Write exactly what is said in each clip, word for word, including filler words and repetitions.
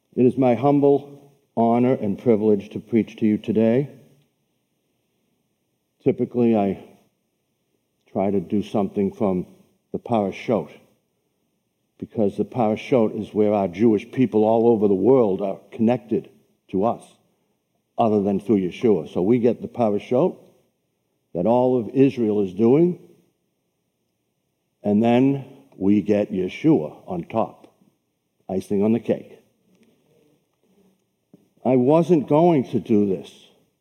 It is my humble honor and privilege to preach to you today. Typically, I try to do something from the Parashot, because the Parashot is where our Jewish people all over the world are connected to us, other than through Yeshua. So we get the Parashot that all of Israel is doing, and then we get Yeshua on top, icing on the cake. I wasn't going to do this,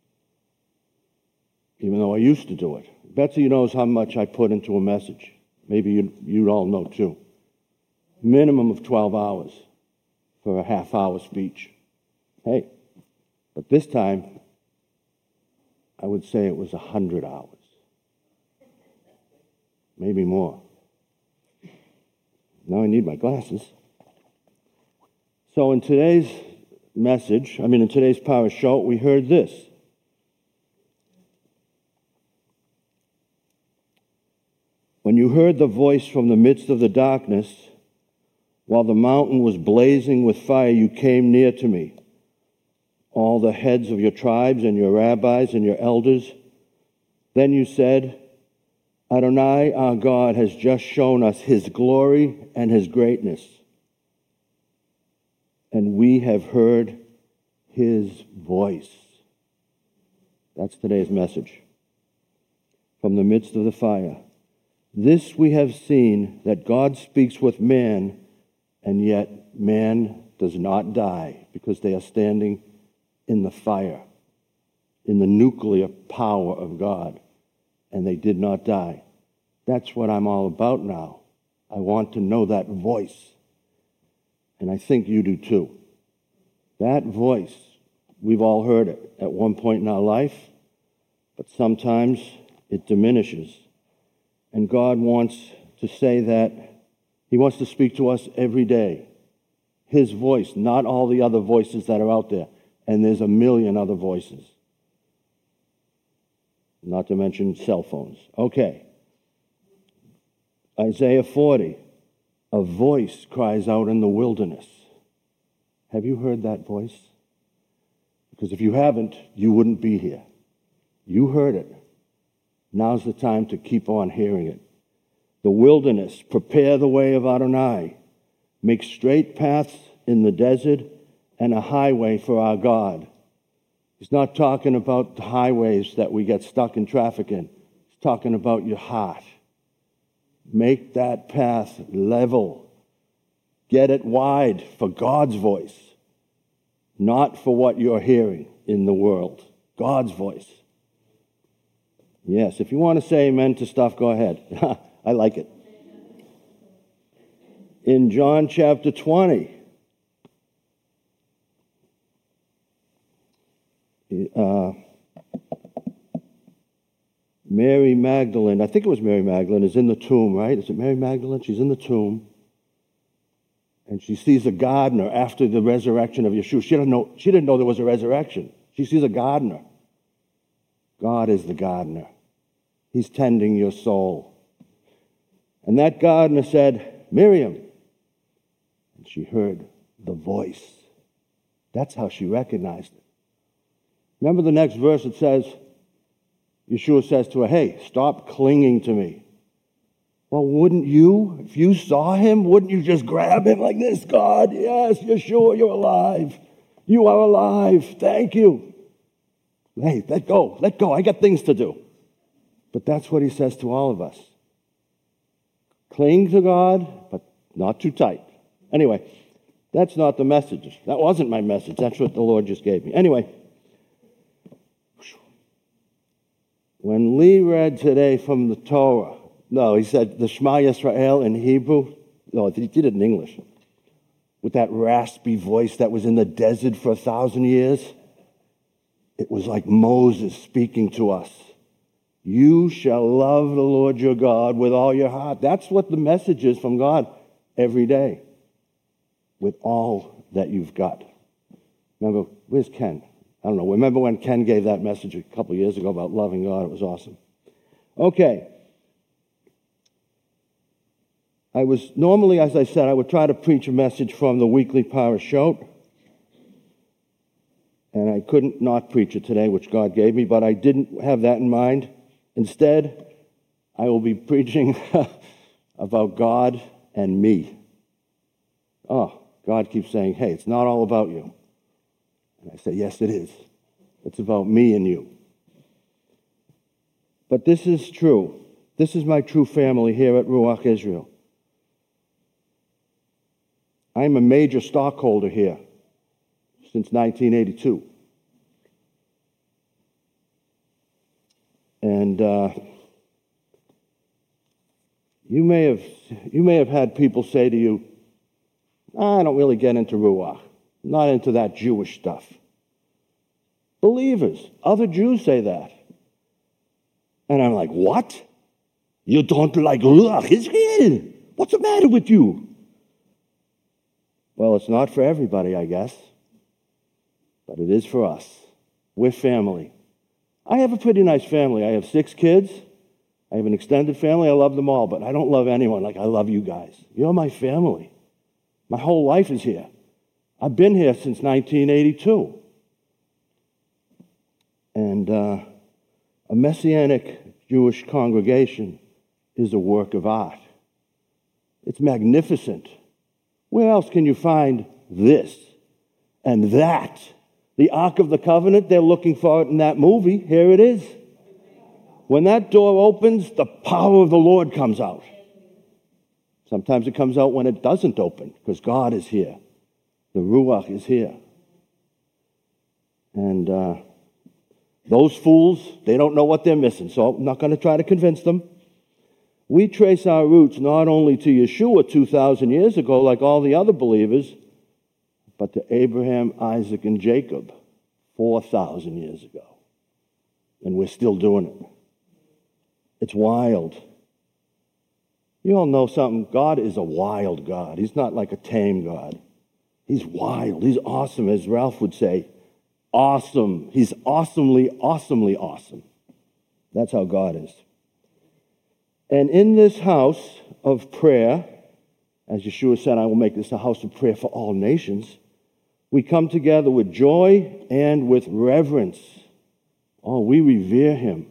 even though I used to do it. Betsy knows how much I put into a message. Maybe you you all know too. Minimum of twelve hours for a half-hour speech. Hey, but this time, I would say it was one hundred hours. Maybe more. Now I need my glasses. So in today's message, I mean in today's Parashot, we heard this. When you heard the voice from the midst of the darkness, while the mountain was blazing with fire, you came near to me. All the heads of your tribes and your rabbis and your elders. Then you said, Adonai, our God, has just shown us his glory and his greatness. And we have heard his voice. That's today's message. From the midst of the fire. This we have seen, that God speaks with man, and yet man does not die, because they are standing in the fire, in the nuclear power of God, and they did not die. That's what I'm all about now. I want to know that voice, and I think you do too. That voice, we've all heard it at one point in our life, but sometimes it diminishes. And God wants to say that he wants to speak to us every day. His voice, not all the other voices that are out there. And there's a million other voices. Not to mention cell phones. Okay. Isaiah forty. A voice cries out in the wilderness. Have you heard that voice? Because if you haven't, you wouldn't be here. You heard it. Now's the time to keep on hearing it. The wilderness, prepare the way of Adonai. Make straight paths in the desert and a highway for our God. He's not talking about the highways that we get stuck in traffic in. He's talking about your heart. Make that path level. Get it wide for God's voice, not for what you're hearing in the world. God's voice. Yes, if you want to say amen to stuff, go ahead. I like it. In John chapter twenty, uh, Mary Magdalene, I think it was Mary Magdalene, is in the tomb, right? Is it Mary Magdalene? She's in the tomb. And she sees a gardener after the resurrection of Yeshua. She didn't know, she didn't know there was a resurrection. She sees a gardener. God is the gardener. He's tending your soul. And that gardener said, Miriam. And she heard the voice. That's how she recognized it. Remember the next verse, it says, Yeshua says to her, hey, stop clinging to me. Well, wouldn't you, if you saw him, wouldn't you just grab him like this? God, yes, Yeshua, you're alive. You are alive. Thank you. Hey, let go. Let go. I got things to do. But that's what he says to all of us. Cling to God, but not too tight. Anyway, that's not the message. That wasn't my message. That's what the Lord just gave me. Anyway, when Lee read today from the Torah, no, he said the Shema Yisrael in Hebrew. No, he did it in English. With that raspy voice that was in the desert for a thousand years. It was like Moses speaking to us. You shall love the Lord your God with all your heart. That's what the message is from God every day. With all that you've got. Remember, where's Ken? I don't know. Remember when Ken gave that message a couple of years ago about loving God? It was awesome. Okay. I was, normally, as I said, I would try to preach a message from the weekly Parashot. And I couldn't not preach it today, which God gave me, but I didn't have that in mind. Instead, I will be preaching about God and me. Oh, God keeps saying, hey, it's not all about you. And I say, yes, it is. It's about me and you. But this is true. This is my true family here at Ruach Israel. I'm a major stockholder here since nineteen eighty-two. And uh, you may have you may have had people say to you, I don't really get into Ruach. I'm not into that Jewish stuff. Believers, other Jews say that. And I'm like, what? You don't like Ruach Israel? What's the matter with you? Well, it's not for everybody, I guess. But it is for us. We're family. I have a pretty nice family. I have six kids. I have an extended family. I love them all, but I don't love anyone like I love you guys. You're my family. My whole life is here. I've been here since nineteen eighty-two. And uh, a Messianic Jewish congregation is a work of art. It's magnificent. Where else can you find this and that? The Ark of the Covenant, they're looking for it in that movie. Here it is. When that door opens, the power of the Lord comes out. Sometimes it comes out when it doesn't open, because God is here. The Ruach is here. And uh, those fools, they don't know what they're missing, so I'm not going to try to convince them. We trace our roots not only to Yeshua two thousand years ago, like all the other believers, but to Abraham, Isaac, and Jacob four thousand years ago. And we're still doing it. It's wild. You all know something. God is a wild God. He's not like a tame God. He's wild. He's awesome, as Ralph would say. Awesome. He's awesomely, awesomely awesome. That's how God is. And in this house of prayer, as Yeshua said, I will make this a house of prayer for all nations, we come together with joy and with reverence. Oh, we revere him.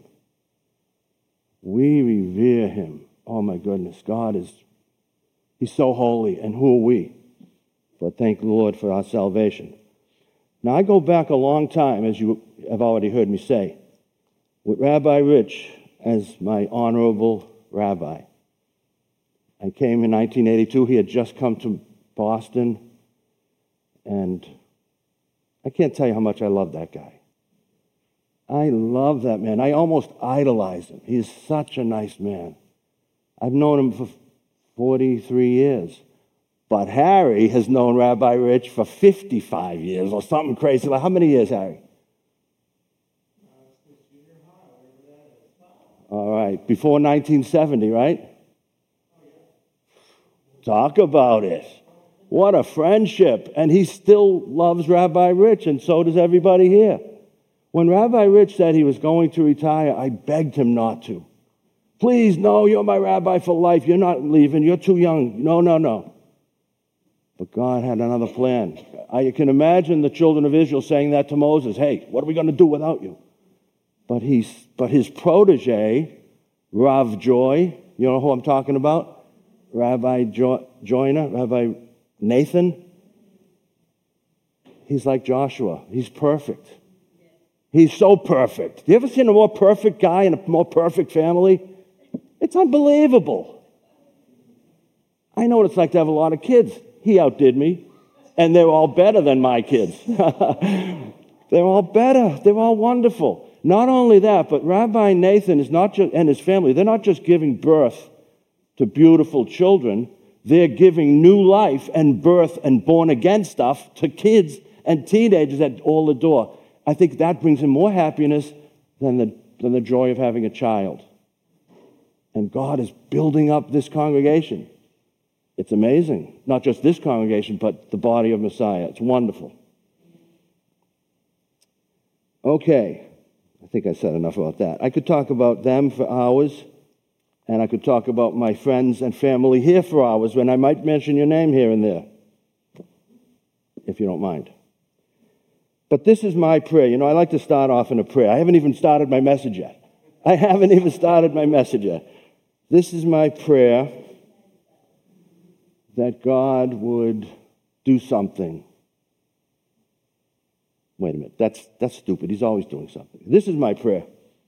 We revere him. Oh, my goodness. God is, he's so holy. And who are we? But thank the Lord for our salvation. Now, I go back a long time, as you have already heard me say, with Rabbi Rich as my honorable rabbi. I came in nineteen eighty-two. He had just come to Boston. And I can't tell you how much I love that guy. I love that man. I almost idolize him. He is such a nice man. I've known him for forty-three years. But Harry has known Rabbi Rich for fifty-five years or something crazy. Like, how many years, Harry? All right. Before nineteen seventy, right? Talk about it. What a friendship. And he still loves Rabbi Rich, and so does everybody here. When Rabbi Rich said he was going to retire, I begged him not to. Please, no, you're my rabbi for life. You're not leaving. You're too young. No, no, no. But God had another plan. I can imagine the children of Israel saying that to Moses. Hey, what are we going to do without you? But he's, but his protege, Rav Joy, you know who I'm talking about? Rabbi jo- Joyner, Rabbi Nathan. He's like Joshua. He's perfect. He's so perfect. You ever seen a more perfect guy in a more perfect family? It's unbelievable. I know what it's like to have a lot of kids. He outdid me, and they're all better than my kids. They're all better. They're all wonderful. Not only that, but Rabbi Nathan is not just, and his family, they're not just giving birth to beautiful children. They're giving new life and birth and born-again stuff to kids and teenagers that all adore. I think that brings him more happiness than the, than the joy of having a child. And God is building up this congregation. It's amazing. Not just this congregation, but the body of Messiah. It's wonderful. Okay. I think I said enough about that. I could talk about them for hours, and I could talk about my friends and family here for hours, when I might mention your name here and there, if you don't mind. But this is my prayer. You know, I like to start off in a prayer. I haven't even started my message yet. I haven't even started my message yet. This is my prayer, that God would do something. Wait a minute. That's, that's stupid. He's always doing something. This is my prayer,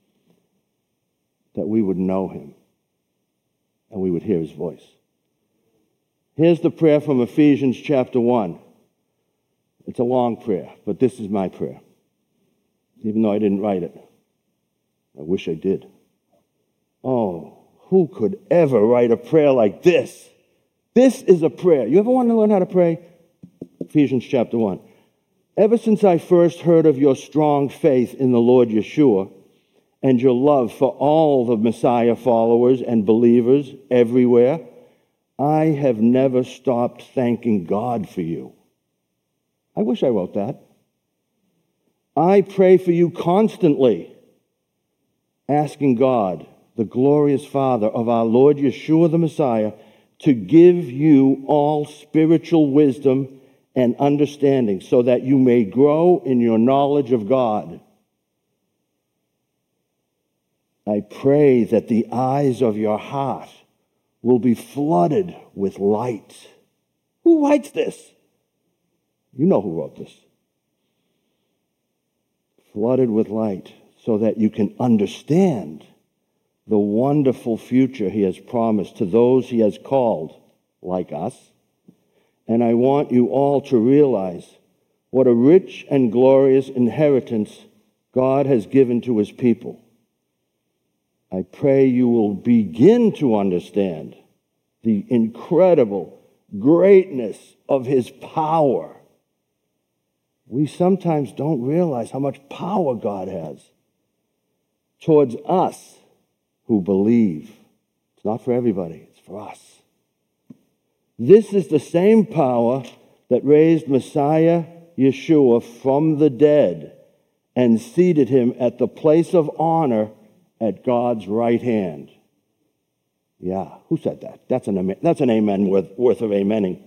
that we would know him and we would hear his voice. Here's the prayer from Ephesians chapter one. It's a long prayer, but this is my prayer. Even though I didn't write it. I wish I did. Oh, who could ever write a prayer like this? This is a prayer. You ever want to learn how to pray? Ephesians chapter one. Ever since I first heard of your strong faith in the Lord Yeshua and your love for all the Messiah followers and believers everywhere, I have never stopped thanking God for you. I wish I wrote that. I pray for you constantly, asking God, the glorious Father of our Lord Yeshua the Messiah, to give you all spiritual wisdom and understanding so that you may grow in your knowledge of God. I pray that the eyes of your heart will be flooded with light. Who writes this? You know who wrote this. Flooded with light so that you can understand the wonderful future he has promised to those he has called, like us. And I want you all to realize what a rich and glorious inheritance God has given to his people. I pray you will begin to understand the incredible greatness of his power. We sometimes don't realize how much power God has towards us who believe. It's not for everybody, it's for us. This is the same power that raised Messiah Yeshua from the dead and seated him at the place of honor at God's right hand. Yeah, who said that? That's an amen, that's an amen worth, worth of amening.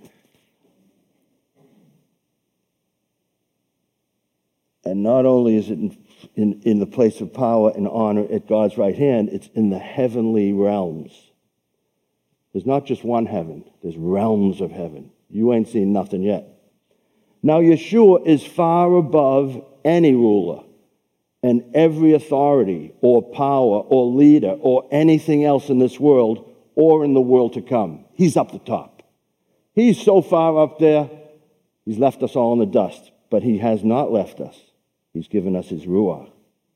And not only is it in, in, in the place of power and honor at God's right hand, it's in the heavenly realms. There's not just one heaven. There's realms of heaven. You ain't seen nothing yet. Now, Yeshua is far above any ruler and every authority or power or leader or anything else in this world or in the world to come. He's up the top. He's so far up there, he's left us all in the dust. But he has not left us. He's given us his Ruach.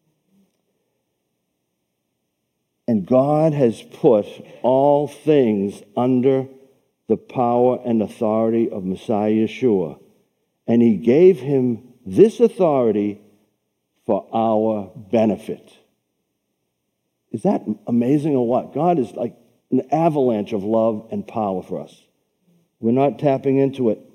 And God has put all things under the power and authority of Messiah Yeshua. And he gave him this authority for our benefit. Is that amazing or what? God is like an avalanche of love and power for us. We're not tapping into it.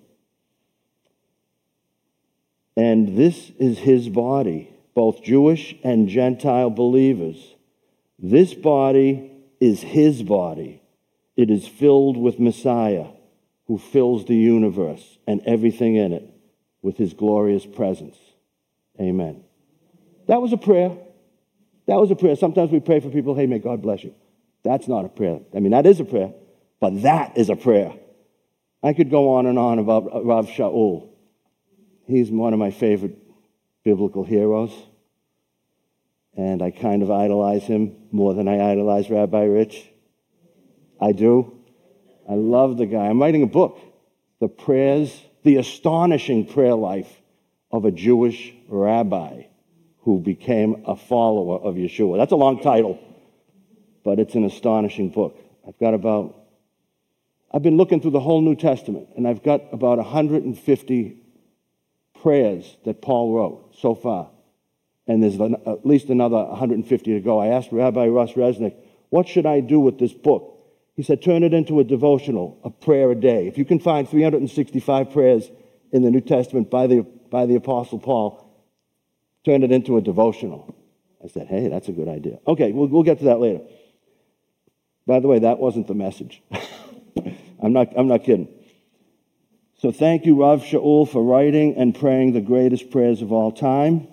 And this is his body, both Jewish and Gentile believers. This body is his body. It is filled with Messiah, who fills the universe and everything in it with his glorious presence. Amen. That was a prayer. That was a prayer. Sometimes we pray for people, hey, may God bless you. That's not a prayer. I mean, that is a prayer, but that is a prayer. I could go on and on about Rav Shaul. He's one of my favorite biblical heroes, and I kind of idolize him more than I idolize Rabbi Rich. I do. I love the guy. I'm writing a book, The Prayers, The Astonishing Prayer Life of a Jewish Rabbi who became a follower of Yeshua. That's a long title, but it's an astonishing book. I've got about, I've been looking through the whole New Testament, and I've got about one hundred fifty prayers that Paul wrote so far. And there's at least another one hundred fifty to go. I asked Rabbi Russ Resnick, what should I do with this book? He said, turn it into a devotional, a prayer a day. If you can find three hundred sixty-five prayers in the New Testament by the, by the Apostle Paul, turn it into a devotional. I said, hey, that's a good idea. Okay, we'll, we'll get to that later. By the way, that wasn't the message. I'm not, I'm not kidding. So thank you, Rav Shaul, for writing and praying the greatest prayers of all time.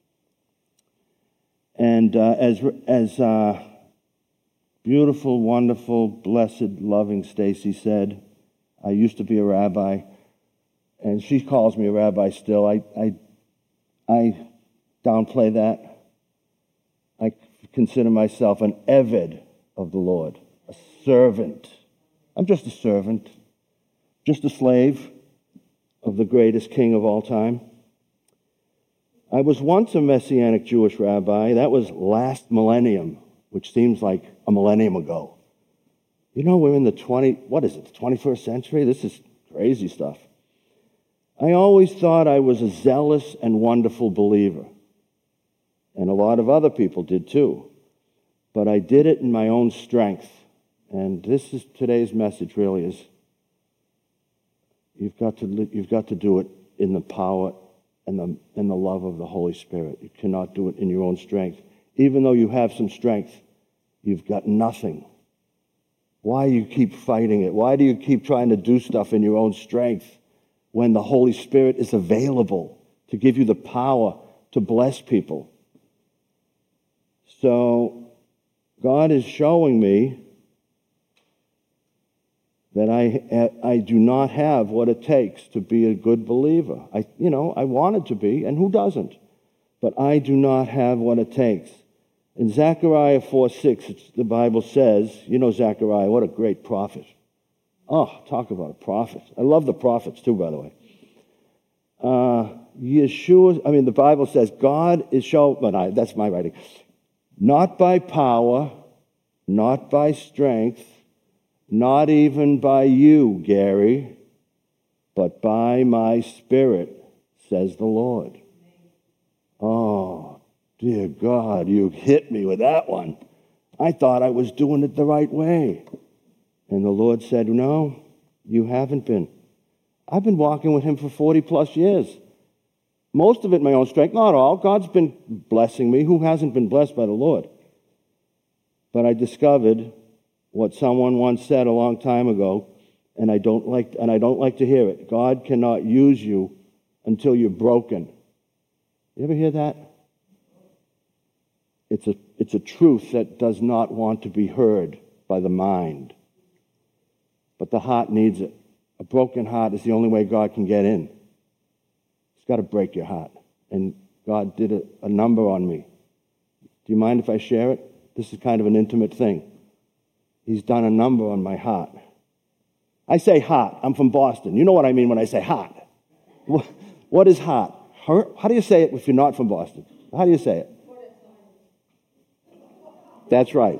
And uh, as as uh, beautiful, wonderful, blessed, loving Stacy said, I used to be a rabbi, and she calls me a rabbi still. I I, I downplay that. I consider myself an eved of the Lord, a servant. I'm just a servant, just a slave of the greatest king of all time. I was once a Messianic Jewish rabbi. That was last millennium, which seems like a millennium ago. You know, we're in the twenty, what is it, the twenty-first century? This is crazy stuff. I always thought I was a zealous and wonderful believer. And a lot of other people did too. But I did it in my own strength. And this is today's message really is, you've got to, you've got to do it in the power and the, and the love of the Holy Spirit. You cannot do it in your own strength. Even though you have some strength, you've got nothing. Why do you keep fighting it? Why do you keep trying to do stuff in your own strength when the Holy Spirit is available to give you the power to bless people? So God is showing me that I I do not have what it takes to be a good believer. I you know, I wanted to be, and who doesn't? But I do not have what it takes. In Zechariah four six, it's, the Bible says, you know Zechariah, what a great prophet. Oh, talk about a prophet. I love the prophets too, by the way. Uh, Yeshua, I mean, the Bible says, God is showing, but I, that's my writing. Not by power, not by strength, not even by you, Gary, but by my Spirit, says the Lord. Oh, dear God, you hit me with that one. I thought I was doing it the right way. And the Lord said, no, you haven't been. I've been walking with him for forty plus years. Most of it my own strength, not all. God's been blessing me. Who hasn't been blessed by the Lord? But I discovered what someone once said a long time ago, and I don't like and I don't like to hear it. God cannot use you until you're broken. You ever hear that? It's a it's a truth that does not want to be heard by the mind. But the heart needs it. A broken heart is the only way God can get in. It's got to break your heart. And God did a, a number on me. Do you mind if I share it? This is kind of an intimate thing. He's done a number on my heart. I say heart. I'm from Boston. You know what I mean when I say heart. What is heart? How do you say it if you're not from Boston? How do you say it? That's right.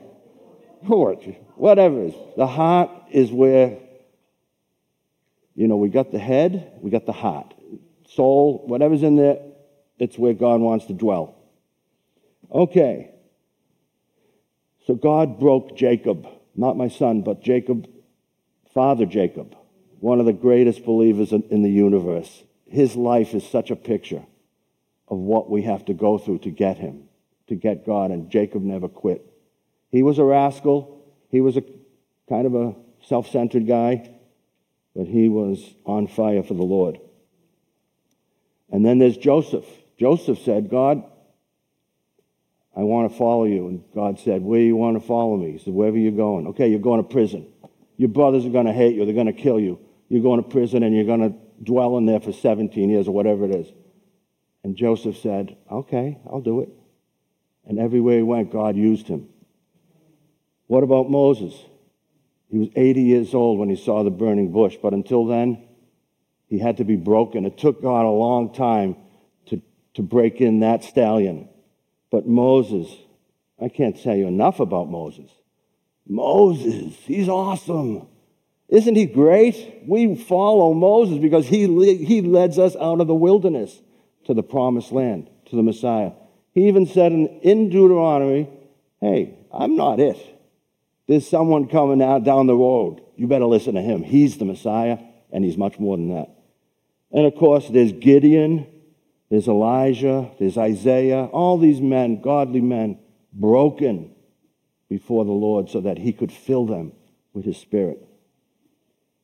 Whatever it is. The heart is where, you know, we got the head, we got the heart. Soul, whatever's in there, it's where God wants to dwell. Okay. So God broke Jacob, not my son, but Jacob, Father Jacob, one of the greatest believers in the universe. His life is such a picture of what we have to go through to get him, to get God, and Jacob never quit. He was a rascal. He was a kind of a self-centered guy, but he was on fire for the Lord. And then there's Joseph. Joseph said, God, I want to follow you. And God said, where do you want to follow me? He said, wherever you're going. Okay, you're going to prison. Your brothers are going to hate you. They're going to kill you. You're going to prison and you're going to dwell in there for seventeen years or whatever it is. And Joseph said, okay, I'll do it. And everywhere he went, God used him. What about Moses? He was eighty years old when he saw the burning bush, but until then, he had to be broken. It took God a long time to, to break in that stallion. But Moses, I can't tell you enough about Moses. Moses, he's awesome. Isn't he great? We follow Moses because he, he leads us out of the wilderness to the promised land, to the Messiah. He even said in, in Deuteronomy, hey, I'm not it. There's someone coming out down the road. You better listen to him. He's the Messiah, and he's much more than that. And of course, there's Gideon, there's Elijah, there's Isaiah, all these men, godly men, broken before the Lord so that he could fill them with his Spirit.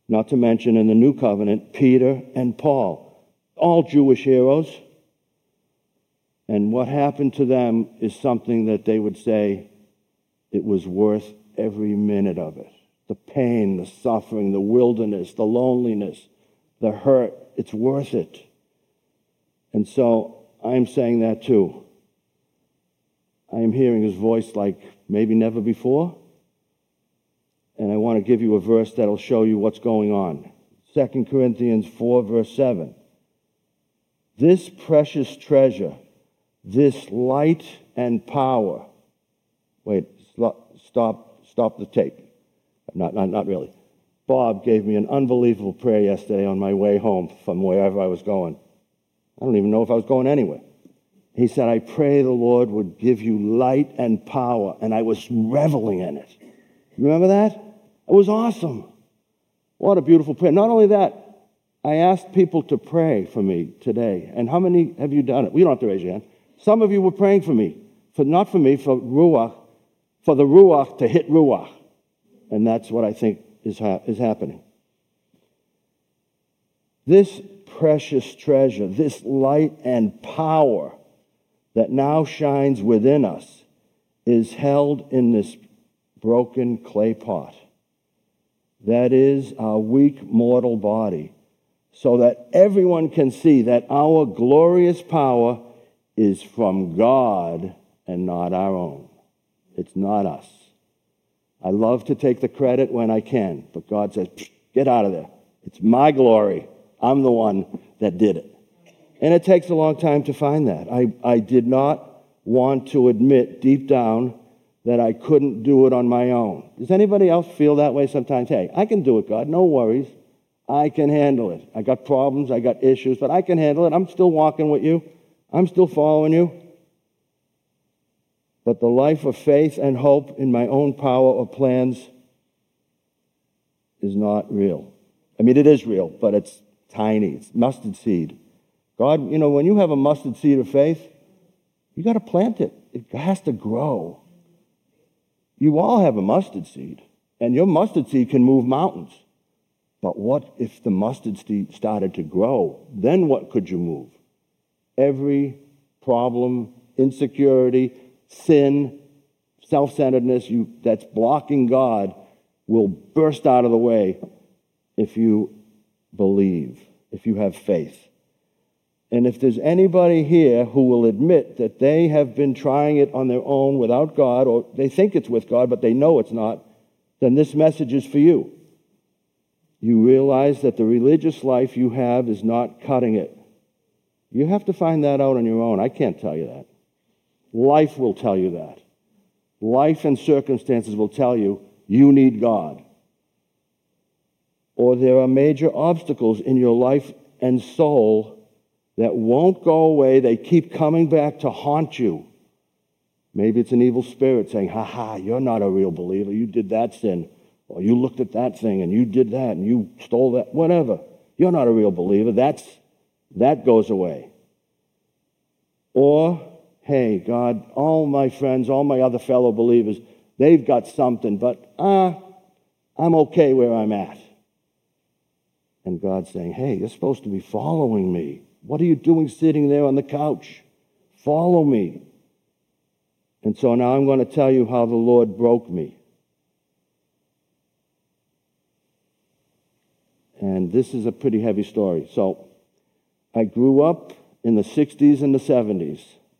Not to mention in the New Covenant, Peter and Paul, all Jewish heroes. And what happened to them is something that they would say it was worth every minute of it. The pain, the suffering, the wilderness, the loneliness, the hurt, it's worth it. And so I'm saying that too. I am hearing his voice like maybe never before. And I want to give you a verse that'll show you what's going on. Second Corinthians four, verse seven. This precious treasure, this light and power. Wait, stop, stop the tape. Not, not, not really. Bob gave me an unbelievable prayer yesterday on my way home from wherever I was going. I don't even know if I was going anywhere. He said, I pray the Lord would give you light and power. And I was reveling in it. Remember that? It was awesome. What a beautiful prayer. Not only that, I asked people to pray for me today. And how many have you done it? We don't have to raise your hand. Some of you were praying for me. For not for me, for Ruach, for the Ruach to hit Ruach. And that's what I think is, ha- is happening. This precious treasure, this light and power that now shines within us is held in this broken clay pot. That is our weak mortal body, so that everyone can see that our glorious power is from God and not our own. It's not us. I love to take the credit when I can, but God says, get out of there. It's my glory. I'm the one that did it. And it takes a long time to find that. I, I did not want to admit deep down that I couldn't do it on my own. Does anybody else feel that way sometimes? Hey, I can do it, God. No worries. I can handle it. I got problems. I got issues, but I can handle it. I'm still walking with you. I'm still following you. But the life of faith and hope in my own power or plans is not real. I mean, it is real, but it's tiny. It's mustard seed. God, you know, when you have a mustard seed of faith, you got to plant it. It has to grow. You all have a mustard seed, and your mustard seed can move mountains. But what if the mustard seed started to grow? Then what could you move? Every problem, insecurity, sin, self-centeredness you, that's blocking God will burst out of the way if you believe, if you have faith. And if there's anybody here who will admit that they have been trying it on their own without God, or they think it's with God, but they know it's not, then this message is for you. You realize that the religious life you have is not cutting it. You have to find that out on your own. I can't tell you that. Life will tell you that. Life and circumstances will tell you you need God. Or there are major obstacles in your life and soul that won't go away. They keep coming back to haunt you. Maybe it's an evil spirit saying, ha ha, you're not a real believer. You did that sin. Or you looked at that thing and you did that and you stole that. Whatever. You're not a real believer. That's, that goes away. Or, hey, God, all my friends, all my other fellow believers, they've got something, but ah, uh, I'm okay where I'm at. And God's saying, hey, you're supposed to be following me. What are you doing sitting there on the couch? Follow me. And so now I'm going to tell you how the Lord broke me. And this is a pretty heavy story. So I grew up in the sixties and the seventies,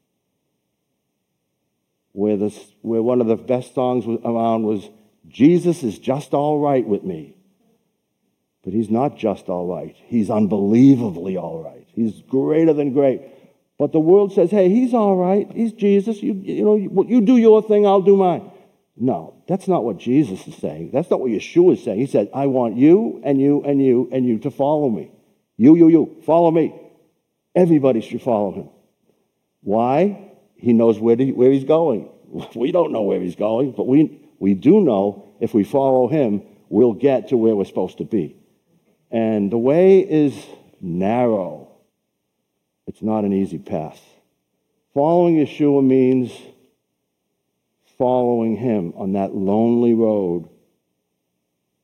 where, this, where one of the best songs around was, Jesus is just all right with me. But he's not just all right. He's unbelievably all right. He's greater than great. But the world says, hey, he's all right. He's Jesus. You, you know, you, you do your thing, I'll do mine. No, that's not what Jesus is saying. That's not what Yeshua is saying. He said, I want you and you and you and you to follow me. You, you, you, follow me. Everybody should follow him. Why? He knows where, to, where he's going. We don't know where he's going, but we, we do know if we follow him, we'll get to where we're supposed to be. And the way is narrow. It's not an easy path. Following Yeshua means following him on that lonely road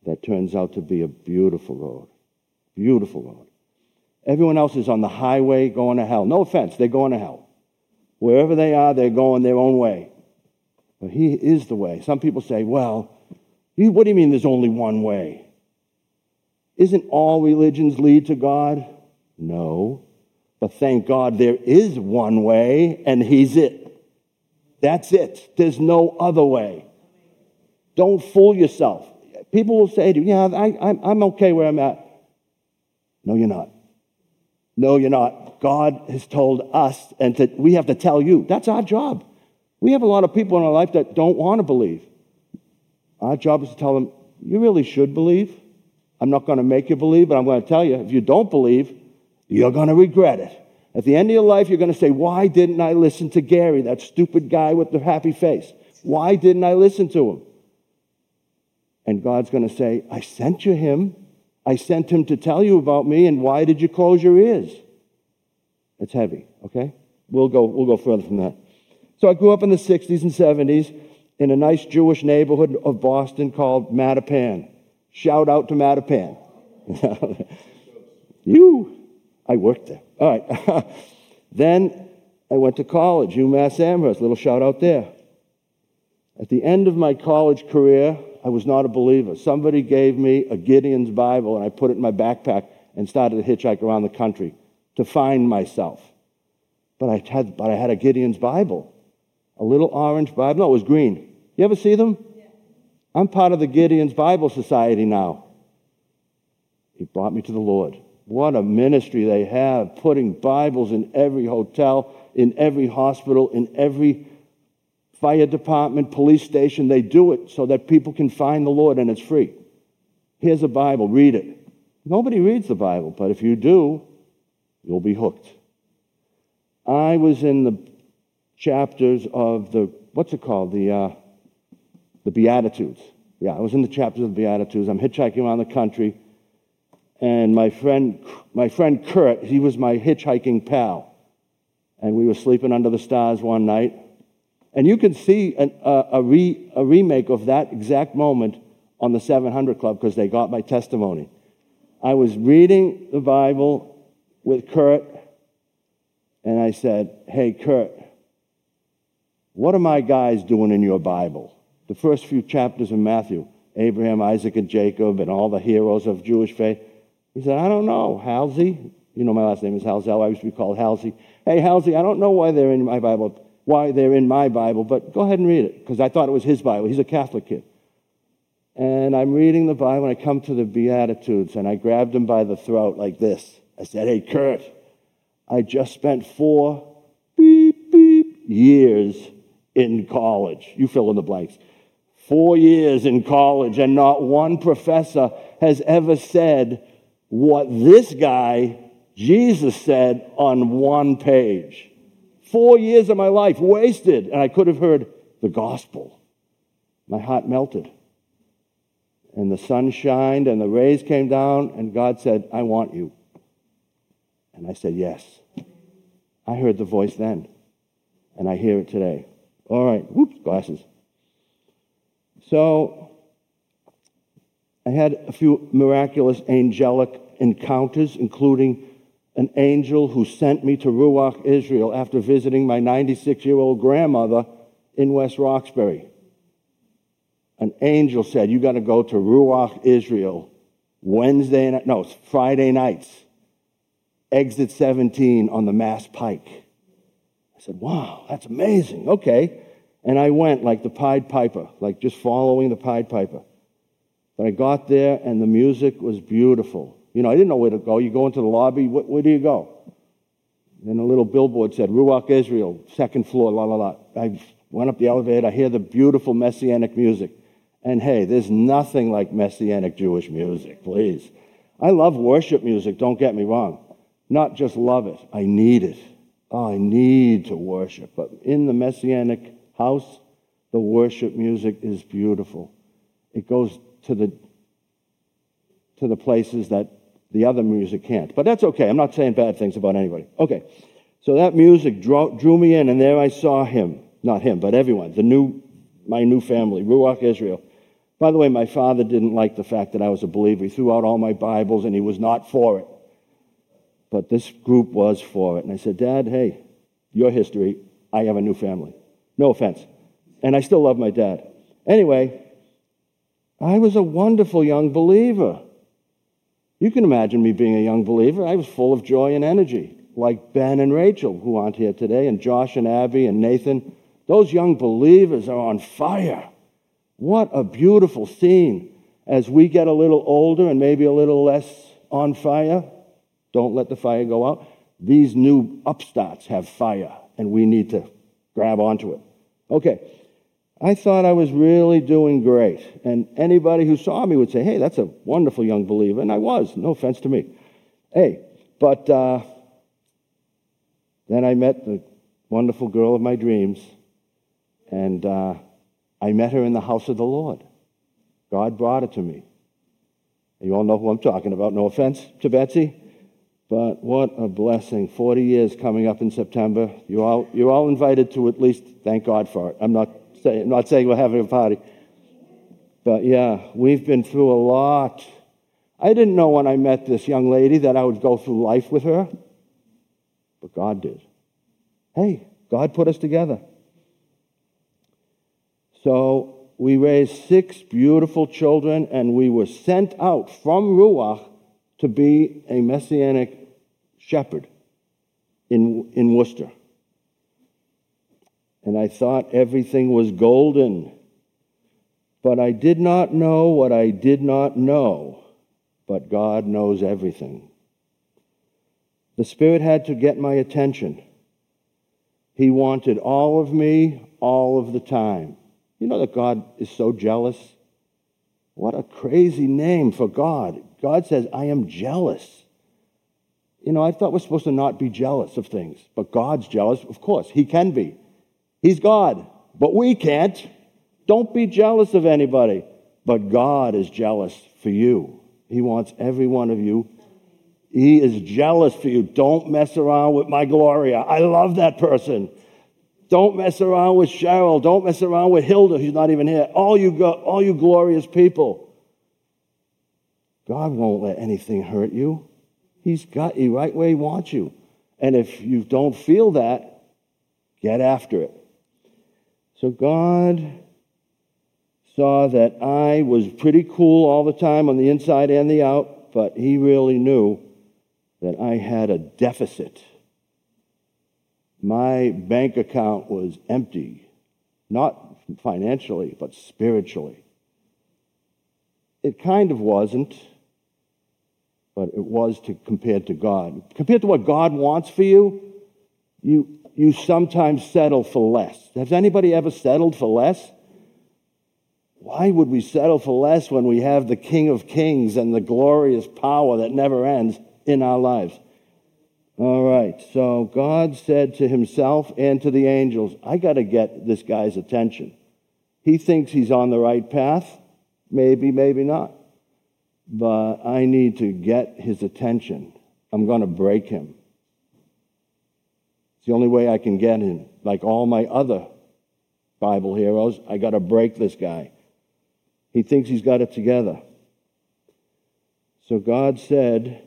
that turns out to be a beautiful road. Beautiful road. Everyone else is on the highway going to hell. No offense, they're going to hell. Wherever they are, they're going their own way. But he is the way. Some people say, well, you, what do you mean there's only one way? Isn't all religions lead to God? No. But thank God there is one way, and he's it. That's it. There's no other way. Don't fool yourself. People will say to you, yeah, I, I'm, I'm okay where I'm at. No, you're not. No, you're not. God has told us, and to, we have to tell you. That's our job. We have a lot of people in our life that don't want to believe. Our job is to tell them, you really should believe. I'm not going to make you believe, but I'm going to tell you, if you don't believe, you're going to regret it. At the end of your life, you're going to say, why didn't I listen to Gary, that stupid guy with the happy face? Why didn't I listen to him? And God's going to say, I sent you him. I sent him to tell you about me, and why did you close your ears? It's heavy, okay? We'll go, we'll go further from that. So I grew up in the sixties and seventies in a nice Jewish neighborhood of Boston called Mattapan. Shout out to Mattapan. You, I worked there. All right. Then I went to college, UMass Amherst. Little shout out there. At the end of my college career, I was not a believer. Somebody gave me a Gideon's Bible, and I put it in my backpack and started to hitchhike around the country to find myself. But I had, but I had a Gideon's Bible, a little orange Bible. No, it was green. You ever see them? Yeah. I'm part of the Gideon's Bible Society now. He brought me to the Lord. What a ministry they have, putting Bibles in every hotel, in every hospital, in every fire department, police station. They do it so that people can find the Lord, and it's free. Here's a Bible. Read it. Nobody reads the Bible, but if you do, you'll be hooked. I was in the chapters of the, what's it called? The, uh, the Beatitudes. Yeah, I was in the chapters of the Beatitudes. I'm hitchhiking around the country. And my friend, my friend Kurt, he was my hitchhiking pal. And we were sleeping under the stars one night. And you can see an, uh, a, re, a remake of that exact moment on the seven hundred Club because they got my testimony. I was reading the Bible with Kurt, and I said, hey, Kurt, what are my guys doing in your Bible? The first few chapters of Matthew, Abraham, Isaac, and Jacob, and all the heroes of Jewish faith. He said, I don't know, Halsey. You know my last name is Halsell. I used to be called Halsey. Hey, Halsey, I don't know why they're in my Bible, why they're in my Bible, but go ahead and read it, because I thought it was his Bible. He's a Catholic kid. And I'm reading the Bible, and I come to the Beatitudes, and I grabbed him by the throat like this. I said, hey, Kurt, I just spent four beep, beep years in college. You fill in the blanks. Four years in college, and not one professor has ever said what this guy, Jesus, said on one page. Four years of my life wasted, and I could have heard the gospel. My heart melted. And the sun shined, and the rays came down, and God said, I want you. And I said, yes. I heard the voice then, and I hear it today. All right, whoops, glasses. So I had a few miraculous angelic encounters, including an angel who sent me to Ruach, Israel, after visiting my ninety-six-year-old grandmother in West Roxbury. An angel said, you got to go to Ruach, Israel, Wednesday, night, no, Friday nights, exit seventeen on the Mass Pike. I said, wow, that's amazing. Okay. And I went like the Pied Piper, like just following the Pied Piper. But I got there, and the music was beautiful. You know, I didn't know where to go. You go into the lobby, where, where do you go? Then a little billboard said, Ruach, Israel, second floor, la, la, la. I went up the elevator. I hear the beautiful Messianic music. And hey, there's nothing like Messianic Jewish music, please. I love worship music, don't get me wrong. Not just love it, I need it. Oh, I need to worship. But in the Messianic house, the worship music is beautiful. It goes to the to the places that the other music can't. But that's okay. I'm not saying bad things about anybody. Okay. So that music drew, drew me in, and there I saw him. Not him, but everyone. The new, my new family, Ruach Israel. By the way, my father didn't like the fact that I was a believer. He threw out all my Bibles, and he was not for it. But this group was for it. And I said, Dad, hey, your history, I have a new family. No offense. And I still love my dad. Anyway, I was a wonderful young believer. You can imagine me being a young believer. I was full of joy and energy, like Ben and Rachel, who aren't here today, and Josh and Abby and Nathan. Those young believers are on fire. What a beautiful scene. As we get a little older and maybe a little less on fire, don't let the fire go out. These new upstarts have fire, and we need to grab onto it. Okay, I thought I was really doing great, and anybody who saw me would say, hey, that's a wonderful young believer, and I was, no offense to me. Hey, but uh, then I met the wonderful girl of my dreams, and uh, I met her in the house of the Lord. God brought her to me. You all know who I'm talking about, no offense to Betsy. But what a blessing. forty years coming up in September. You're all, you're all invited to at least thank God for it. I'm not saying, I'm not saying we're having a party. But yeah, we've been through a lot. I didn't know when I met this young lady that I would go through life with her. But God did. Hey, God put us together. So we raised six beautiful children, and we were sent out from Ruach to be a Messianic shepherd in, in Worcester. And I thought everything was golden. But I did not know what I did not know. But God knows everything. The Spirit had to get my attention. He wanted all of me, all of the time. You know that God is so jealous? What a crazy name for God. God says, I am jealous. You know, I thought we're supposed to not be jealous of things, but God's jealous. Of course, he can be. He's God, but we can't. Don't be jealous of anybody, but God is jealous for you. He wants every one of you. He is jealous for you. Don't mess around with my Gloria. I love that person. Don't mess around with Cheryl. Don't mess around with Hilda, who's not even here. All you go, all you glorious people. God won't let anything hurt you. He's got you right where he wants you. And if you don't feel that, get after it. So God saw that I was pretty cool all the time on the inside and the out, but he really knew that I had a deficit. My bank account was empty, not financially, but spiritually. It kind of wasn't, but it was to, compared to God. Compared to what God wants for you, you, you sometimes settle for less. Has anybody ever settled for less? Why would we settle for less when we have the King of Kings and the glorious power that never ends in our lives? All right, so God said to himself and to the angels, I got to get this guy's attention. He thinks he's on the right path. Maybe, maybe not. But I need to get his attention. I'm going to break him. It's the only way I can get him. Like all my other Bible heroes, I got to break this guy. He thinks he's got it together. So God said,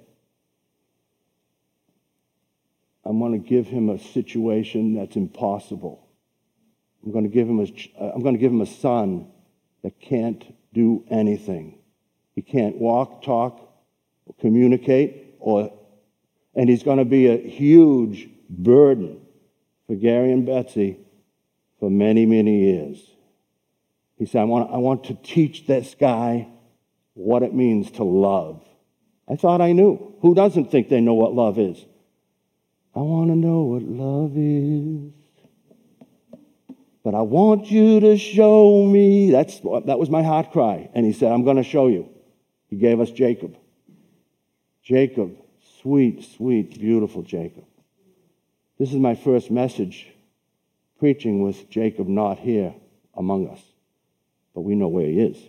I'm going to give him a situation that's impossible. I'm going to give him a, I'm going to give him a son that can't do anything. He can't walk, talk, or communicate, or, and he's going to be a huge burden for Gary and Betsy for many, many years. He said, I want, I want to teach this guy what it means to love. I thought I knew. Who doesn't think they know what love is? I want to know what love is. But I want you to show me. That's, that was my heart cry. And he said, I'm going to show you. He gave us Jacob. Jacob, sweet, sweet, beautiful Jacob. This is my first message preaching with Jacob not here among us. But we know where he is.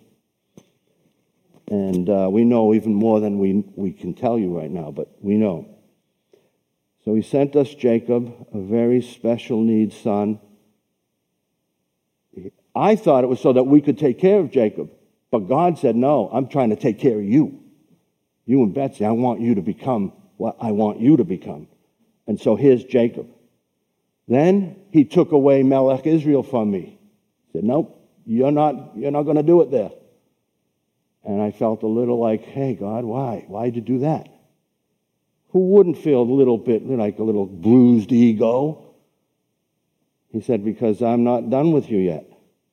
And uh, we know even more than we, we can tell you right now, but we know. So he sent us Jacob, a very special needs son. I thought it was so that we could take care of Jacob. But God said, no, I'm trying to take care of you. You and Betsy, I want you to become what I want you to become. And so here's Jacob. Then he took away Melech Israel from me. He said, nope, you're not, you're not going to do it there. And I felt a little like, hey, God, why? Why'd you do that? Who wouldn't feel a little bit like a little bruised ego? He said, because I'm not done with you yet.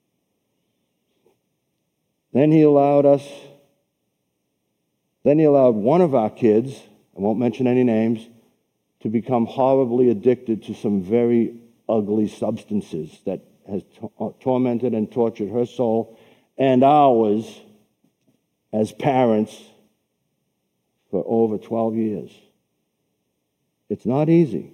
Then he allowed us, then he allowed one of our kids, I won't mention any names, to become horribly addicted to some very ugly substances that has to- tormented and tortured her soul and ours as parents for over twelve years. It's not easy.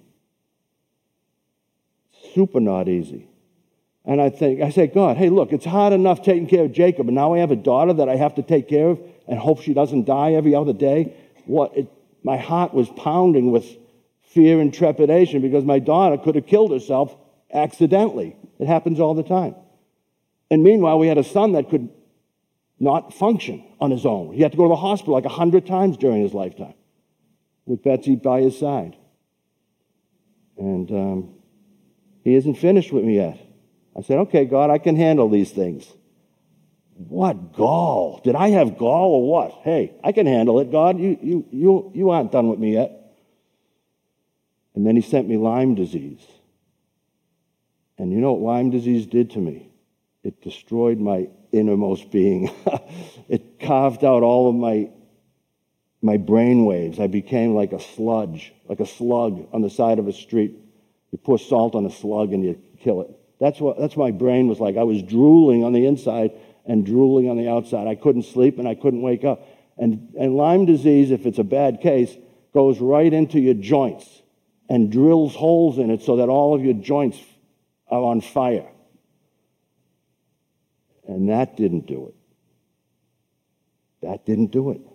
Super not easy. And I think, I say, God, hey, look, it's hard enough taking care of Jacob, and now I have a daughter that I have to take care of and hope she doesn't die every other day. What? It, my heart was pounding with fear and trepidation because my daughter could have killed herself accidentally. It happens all the time. And meanwhile, we had a son that could not function on his own. He had to go to the hospital like a hundred times during his lifetime with Betsy by his side. And um, he isn't finished with me yet. I said, okay, God, I can handle these things. What gall? Did I have gall or what? Hey, I can handle it, God. You, you, you, you aren't done with me yet. And then he sent me Lyme disease. And you know what Lyme disease did to me? It destroyed my innermost being. It carved out all of my, my brain waves. I became like a sludge, like a slug on the side of a street. You pour salt on a slug and you kill it. That's what that's what my brain was like. I was drooling on the inside and drooling on the outside. I couldn't sleep and I couldn't wake up. And, and Lyme disease, if it's a bad case, goes right into your joints and drills holes in it so that all of your joints are on fire. And that didn't do it. That didn't do it.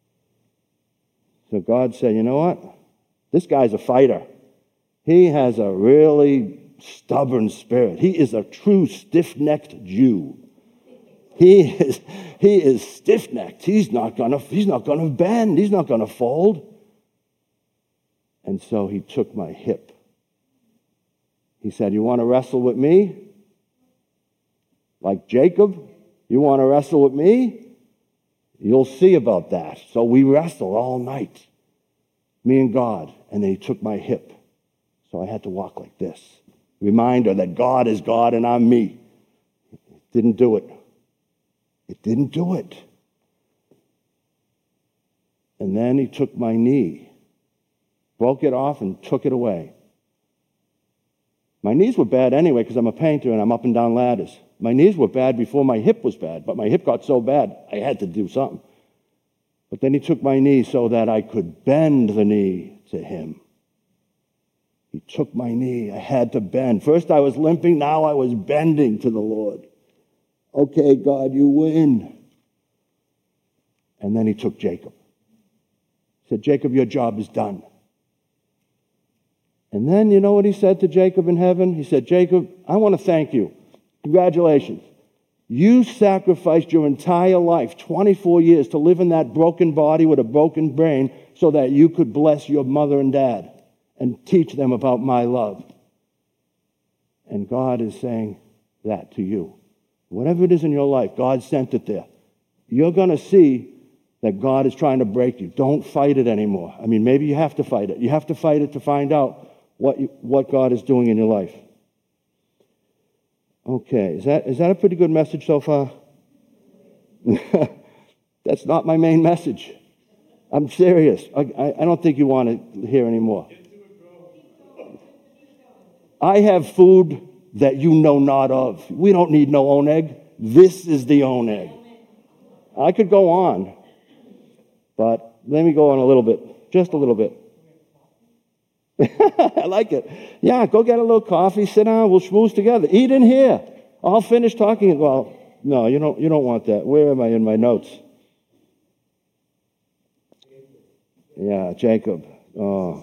So God said, you know what? This guy's a fighter. He has a really stubborn spirit. He is a true stiff-necked Jew. He is, he is stiff-necked. He's not gonna, he's not gonna bend. He's not gonna fold. And so he took my hip. He said, you want to wrestle with me? Like Jacob? You want to wrestle with me? You'll see about that. So we wrestled all night, me and God. And then he took my hip. So I had to walk like this. Reminder that God is God and I'm me. It didn't do it. It didn't do it. And then he took my knee, broke it off and took it away. My knees were bad anyway because I'm a painter and I'm up and down ladders. My knees were bad before my hip was bad, but my hip got so bad I had to do something. But then he took my knee so that I could bend the knee to him. He took my knee. I had to bend. First I was limping, now I was bending to the Lord. Okay, God, you win. And then he took Jacob. He said, Jacob, your job is done. And then you know what he said to Jacob in heaven? He said, Jacob, I want to thank you. Congratulations. You sacrificed your entire life, twenty-four years, to live in that broken body with a broken brain so that you could bless your mother and dad and teach them about my love. And God is saying that to you. Whatever it is in your life, God sent it there. You're going to see that God is trying to break you. Don't fight it anymore. I mean, maybe you have to fight it. You have to fight it to find out what you, what God is doing in your life. Okay, is that is that a pretty good message so far? That's not my main message. I'm serious. I, I, I don't think you want to hear any more. I have food that you know not of. We don't need no oneg. This is the oneg. I could go on, but let me go on a little bit, just a little bit. I like it. Yeah, go get a little coffee, sit down, we'll schmooze together. Eat in here. I'll finish talking. Well, no, you don't, you don't want that. Where am I in my notes? Yeah, Jacob. Oh.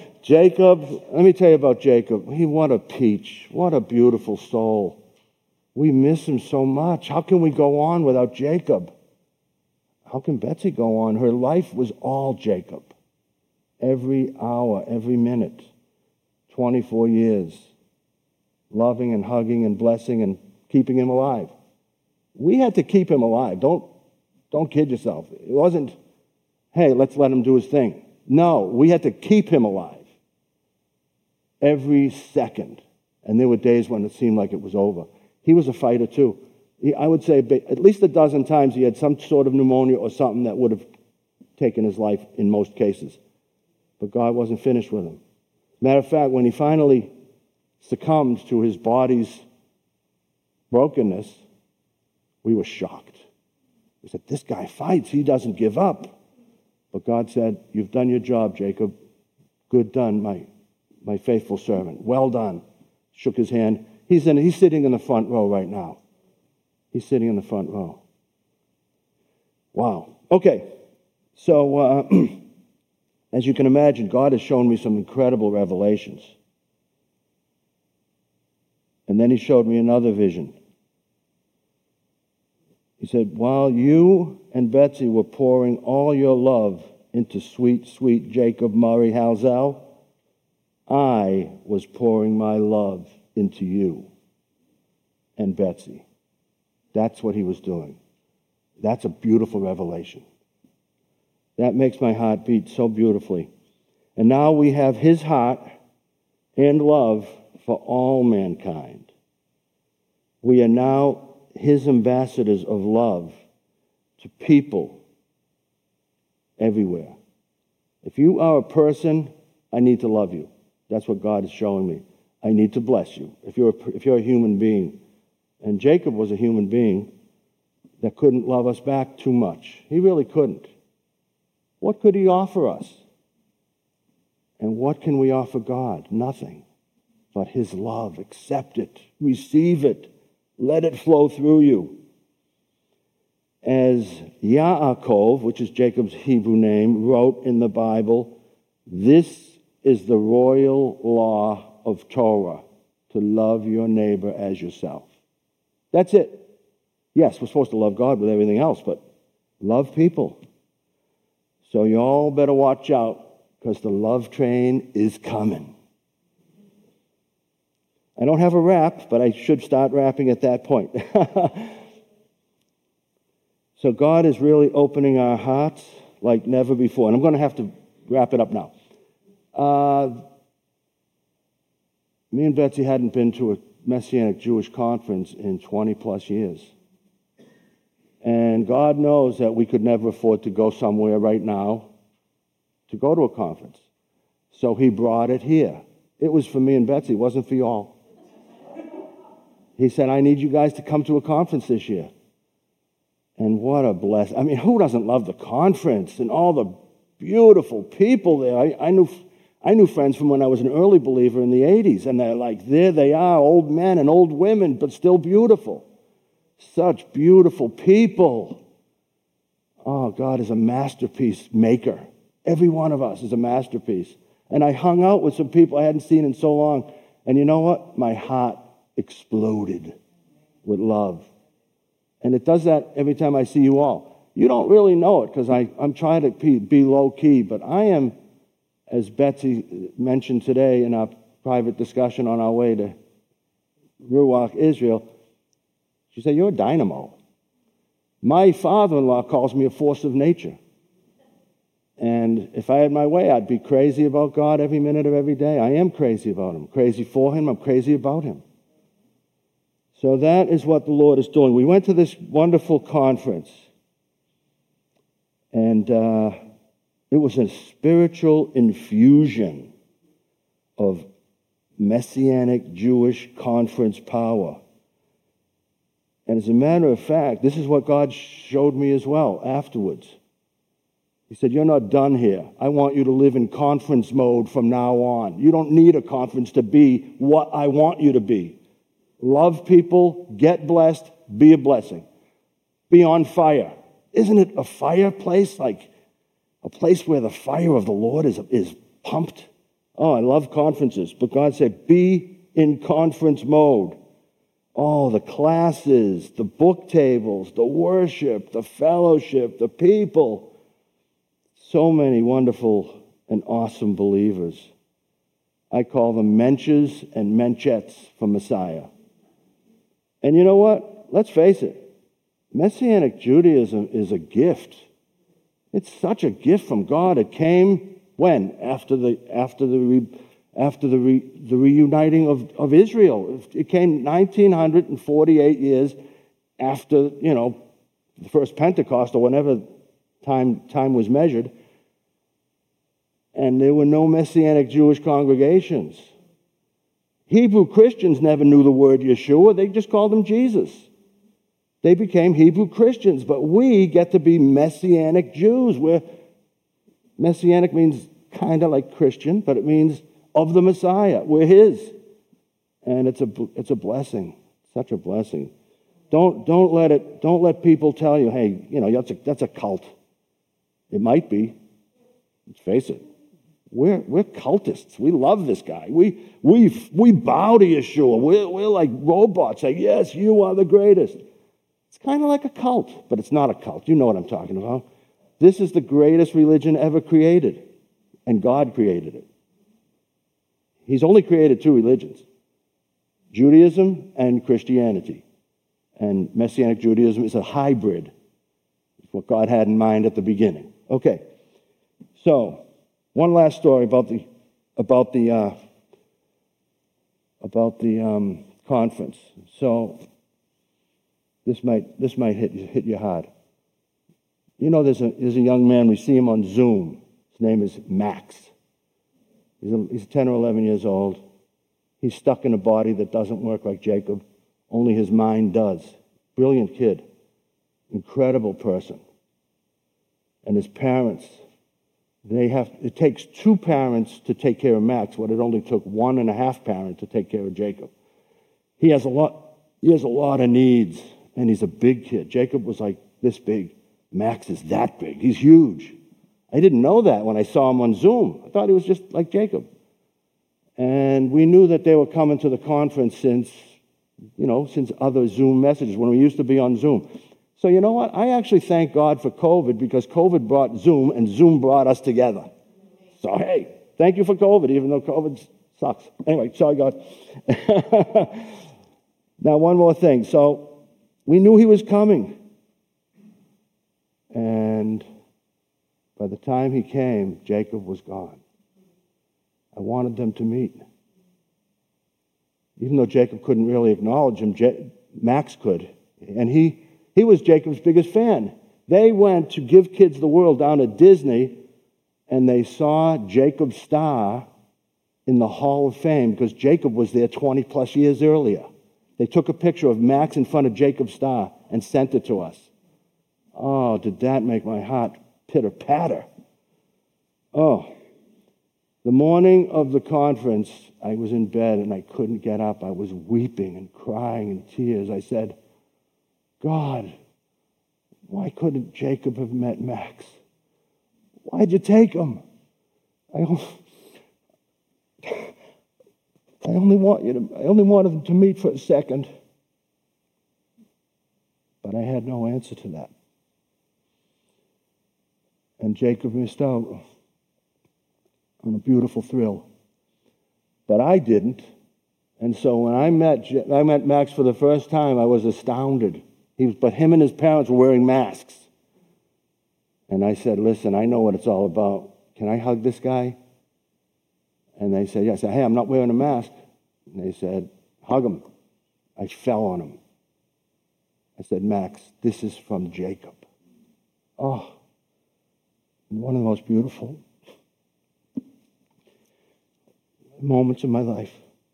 Jacob, let me tell you about Jacob. He, what a peach. What a beautiful soul. We miss him so much. How can we go on without Jacob? How can Betsy go on? Her life was all Jacob. Every hour, every minute, twenty-four years, loving and hugging and blessing and keeping him alive. We had to keep him alive. Don't, don't kid yourself. It wasn't, hey, let's let him do his thing. No, we had to keep him alive every second. And there were days when it seemed like it was over. He was a fighter too. He, I would say at least a dozen times he had some sort of pneumonia or something that would have taken his life in most cases. But God wasn't finished with him. Matter of fact, when he finally succumbed to his body's brokenness, we were shocked. We said, this guy fights. He doesn't give up. But God said, you've done your job, Jacob. Good done, my, my faithful servant. Well done. Shook his hand. He's, in, he's sitting in the front row right now. He's sitting in the front row. Wow. Okay. So, uh, as you can imagine, God has shown me some incredible revelations. And then he showed me another vision. He said, while you and Betsy were pouring all your love into sweet, sweet Jacob Murray Halzel, I was pouring my love into you and Betsy. That's what he was doing. That's a beautiful revelation. That makes my heart beat so beautifully. And now we have his heart and love for all mankind. We are now his ambassadors of love to people everywhere. If you are a person, I need to love you. That's what God is showing me. I need to bless you. If you're a, if you're a human being. And Jacob was a human being that couldn't love us back too much. He really couldn't. What could he offer us? And what can we offer God? Nothing but his love. Accept it. Receive it. Let it flow through you. As Yaakov, which is Jacob's Hebrew name, wrote in the Bible, this is the royal law of Torah, to love your neighbor as yourself. That's it. Yes, we're supposed to love God with everything else, but love people. So you all better watch out, because the love train is coming. I don't have a wrap, but I should start rapping at that point. So God is really opening our hearts like never before. And I'm going to have to wrap it up now. Uh, me and Betsy hadn't been to a Messianic Jewish conference in twenty plus years. And God knows that we could never afford to go somewhere right now to go to a conference. So he brought it here. It was for me and Betsy. It wasn't for y'all. He said, I need you guys to come to a conference this year. And what a blessing. I mean, who doesn't love the conference and all the beautiful people there? I, I knew I knew friends from when I was an early believer in the eighties, and they're like, there they are, old men and old women, but still beautiful. Such beautiful people. Oh, God is a masterpiece maker. Every one of us is a masterpiece. And I hung out with some people I hadn't seen in so long, and you know what? My heart exploded with love. And it does that every time I see you all. You don't really know it because I'm trying to be, be low-key, but I am, as Betsy mentioned today in our private discussion on our way to Ruach, Israel, she said, you're a dynamo. My father-in-law calls me a force of nature. And if I had my way, I'd be crazy about God every minute of every day. I am crazy about him. Crazy for him. I'm crazy about him. So that is what the Lord is doing. We went to this wonderful conference, and uh, it was a spiritual infusion of Messianic Jewish conference power. And as a matter of fact, this is what God showed me as well afterwards. He said, you're not done here. I want you to live in conference mode from now on. You don't need a conference to be what I want you to be. Love people, get blessed, be a blessing. Be on fire. Isn't it a fireplace? Like a place where the fire of the Lord is, is pumped? Oh, I love conferences. But God said, be in conference mode. Oh, the classes, the book tables, the worship, the fellowship, the people. So many wonderful and awesome believers. I call them menches and menchettes for Messiah. And you know what? Let's face it. Messianic Judaism is a gift. It's such a gift from God. It came when? After the after the re, after the re, the reuniting of, of Israel. It came nineteen forty-eight years after, you know, the first Pentecost, or whenever time time was measured. And there were no Messianic Jewish congregations. Hebrew Christians never knew the word Yeshua. They just called him Jesus. They became Hebrew Christians, but we get to be Messianic Jews. Where Messianic means kind of like Christian, but it means of the Messiah. We're his. And it's a, it's a blessing, such a blessing. Don't, don't, let it, don't let people tell you, hey, you know, that's a, that's a cult. It might be. Let's face it. We're, we're cultists. We love this guy. We, we, we bow to Yeshua. We're, we're like robots saying, yes, you are the greatest. It's kind of like a cult, but it's not a cult. You know what I'm talking about. This is the greatest religion ever created, and God created it. He's only created two religions, Judaism and Christianity. And Messianic Judaism is a hybrid. It's what God had in mind at the beginning. Okay, so one last story about the about the uh, about the um, conference. So this might this might hit you, hit you hard. You know, there's a there's a young man. We see him on Zoom. His name is Max. He's a, he's ten or eleven years old. He's stuck in a body that doesn't work like Jacob. Only his mind does. Brilliant kid. Incredible person. And his parents, they have, it takes two parents to take care of Max, what it only took one and a half parent to take care of Jacob. He has a lot, he has a lot of needs, and he's a big kid. Jacob was like this big. Max is that big. He's huge. I didn't know that when I saw him on Zoom. I thought he was just like Jacob. And we knew that they were coming to the conference since, you know, since other Zoom messages, when we used to be on Zoom. So you know what? I actually thank God for COVID, because COVID brought Zoom, and Zoom brought us together. So, hey, thank you for COVID, even though COVID sucks. Anyway, sorry, God. Now, one more thing. So we knew he was coming. And by the time he came, Jacob was gone. I wanted them to meet. Even though Jacob couldn't really acknowledge him, J- Max could. And he, he was Jacob's biggest fan. They went to Give Kids the World down at Disney, and they saw Jacob's star in the Hall of Fame, because Jacob was there twenty plus years earlier. They took a picture of Max in front of Jacob's star and sent it to us. Oh, did that make my heart pitter-patter. Oh. The morning of the conference, I was in bed and I couldn't get up. I was weeping and crying in tears. I said, God, why couldn't Jacob have met Max? Why'd you take him? I only, I only want you to, I only wanted them to meet for a second. But I had no answer to that. And Jacob missed out on a beautiful thrill. But I didn't. And so when I met I met Max for the first time, I was astounded. He was, but him and his parents were wearing masks. And I said, listen, I know what it's all about. Can I hug this guy? And they said, yes. I said, hey, I'm not wearing a mask. And they said, hug him. I fell on him. I said, Max, this is from Jacob. Oh, one of the most beautiful moments of my life.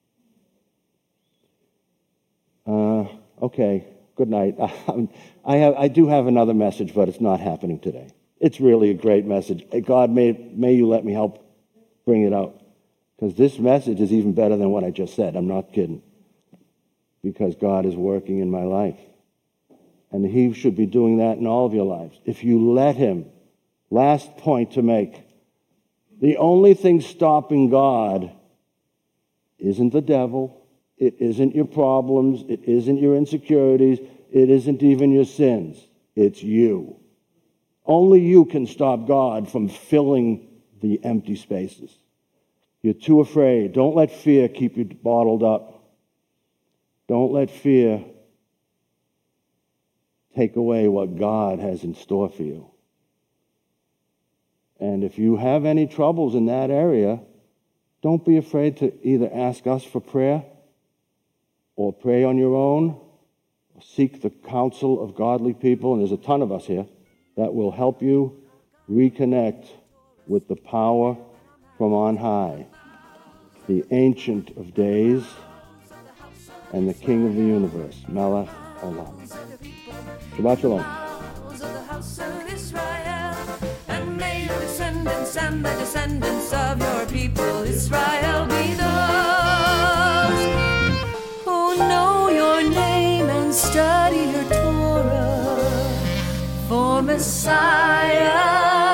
Uh, okay, good night. I have, I do have another message, but it's not happening today. It's really a great message. God, may, may you let me help bring it out. Because this message is even better than what I just said. I'm not kidding. Because God is working in my life. And he should be doing that in all of your lives. If you let him. Last point to make. The only thing stopping God isn't the devil, It isn't your problems. It isn't your insecurities. It isn't even your sins. It's you. Only you can stop God from filling the empty spaces. You're too afraid. Don't let fear keep you bottled up. Don't let fear take away what God has in store for you. And if you have any troubles in that area, don't be afraid to either ask us for prayer or pray on your own, or seek the counsel of godly people, and there's a ton of us here, that will help you reconnect with the power from on high, the Ancient of Days and the King of the Universe, Melech Olam. Shabbat Shalom. And may your descendants and the descendants of your people Israel be those who know your name and study your Torah for Messiah.